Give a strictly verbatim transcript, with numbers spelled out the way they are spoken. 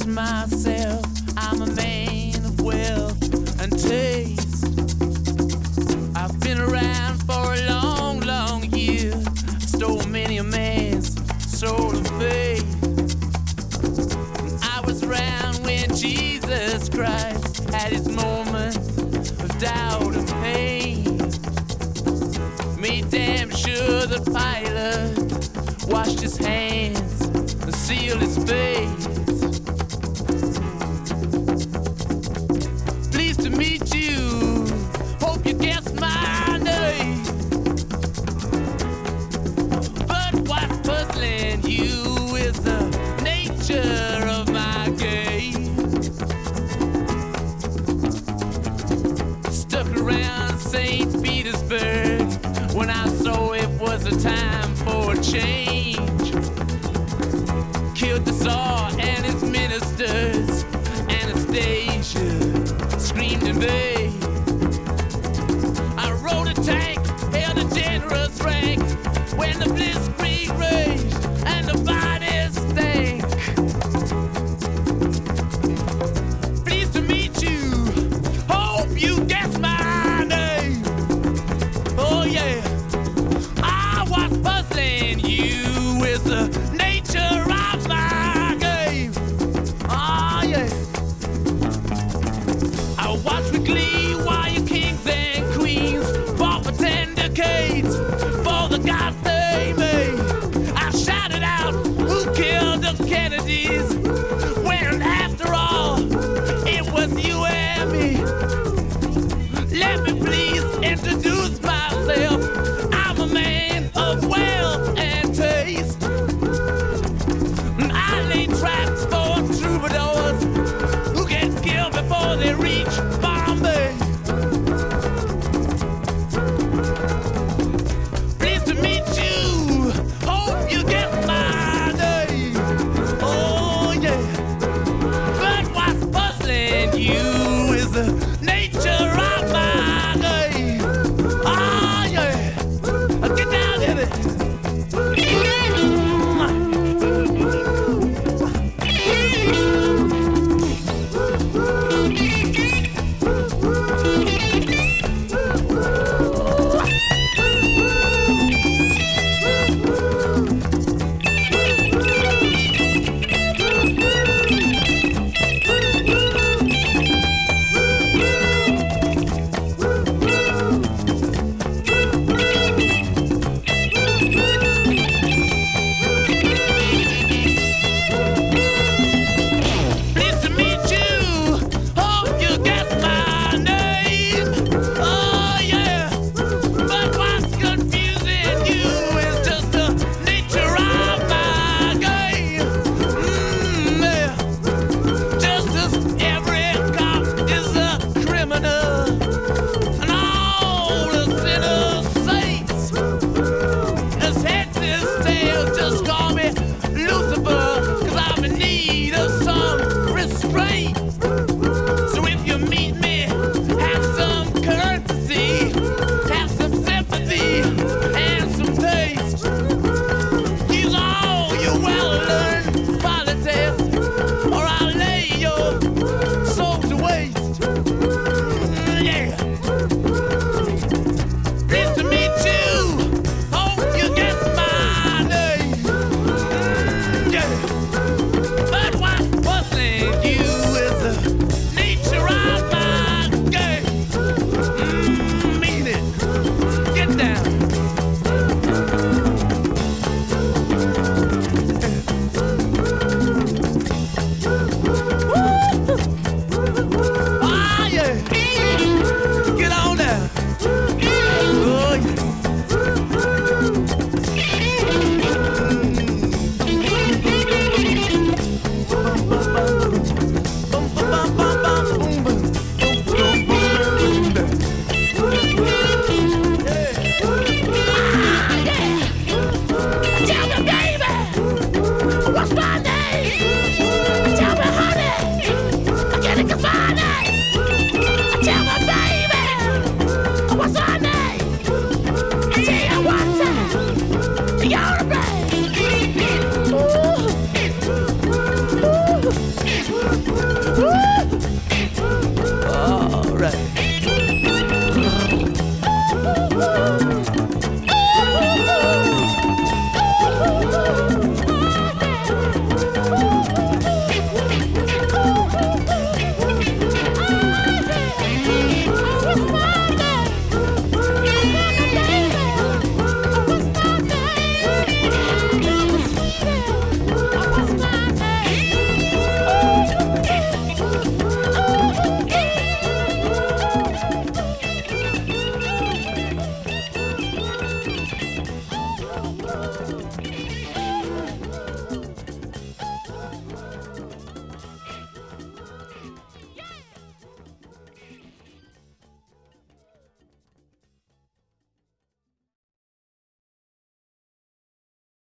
guess myself, I'm a man of wealth and taste. I've been around for a long, long year. Stole many a man's soul and faith. I was around when Jesus Christ had his moment of doubt and pain. Made damn sure the Pilate washed his hands and sealed his face. Pleased to meet you, hope you guessed my name. But what's puzzling you is the nature of my game. Stuck around Saint Petersburg when I saw it was a time for a change. Killed the Tsar and his ministers. Anastasia screamed in vain. I rode a tank